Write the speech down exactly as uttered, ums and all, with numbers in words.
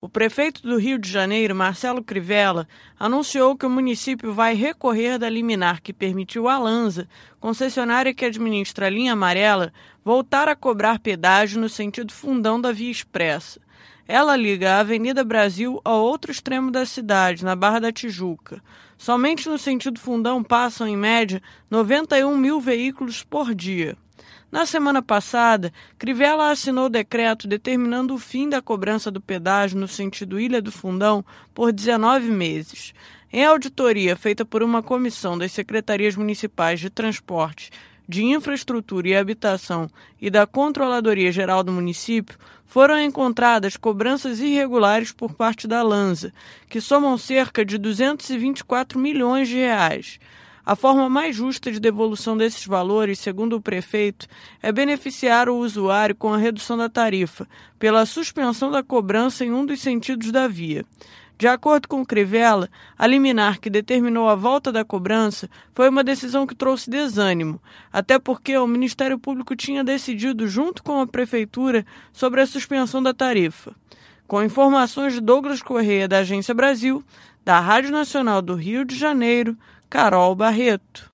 O prefeito do Rio de Janeiro, Marcelo Crivella, anunciou que o município vai recorrer da liminar que permitiu à Lanza, concessionária que administra a linha amarela, voltar a cobrar pedágio no sentido fundão da Via Expressa. Ela liga a Avenida Brasil ao outro extremo da cidade, na Barra da Tijuca. Somente no sentido fundão passam, em média, noventa e um mil veículos por dia. Na semana passada, Crivella assinou decreto determinando o fim da cobrança do pedágio no sentido Ilha do Fundão por dezenove meses. Em auditoria feita por uma comissão das Secretarias Municipais de Transporte, de Infraestrutura e Habitação e da Controladoria Geral do município, foram encontradas cobranças irregulares por parte da Lanza, que somam cerca de duzentos e vinte e quatro milhões de reais. A forma mais justa de devolução desses valores, segundo o prefeito, é beneficiar o usuário com a redução da tarifa, pela suspensão da cobrança em um dos sentidos da via. De acordo com Crivella, a liminar que determinou a volta da cobrança foi uma decisão que trouxe desânimo, até porque o Ministério Público tinha decidido, junto com a Prefeitura, sobre a suspensão da tarifa. Com informações de Douglas Correia, da Agência Brasil, da Rádio Nacional do Rio de Janeiro, Carol Barreto.